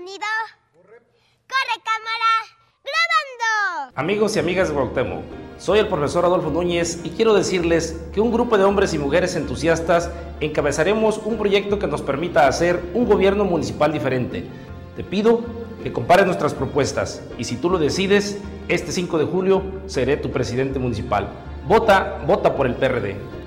sonido. ¡Corre, cámara! ¡Grabando! Amigos y amigas de Cuauhtémoc, soy el profesor Adolfo Núñez y quiero decirles que un grupo de hombres y mujeres entusiastas encabezaremos un proyecto que nos permita hacer un gobierno municipal diferente. Te pido que compares nuestras propuestas y si tú lo decides, este 5 de julio seré tu presidente municipal. Vota por el PRD.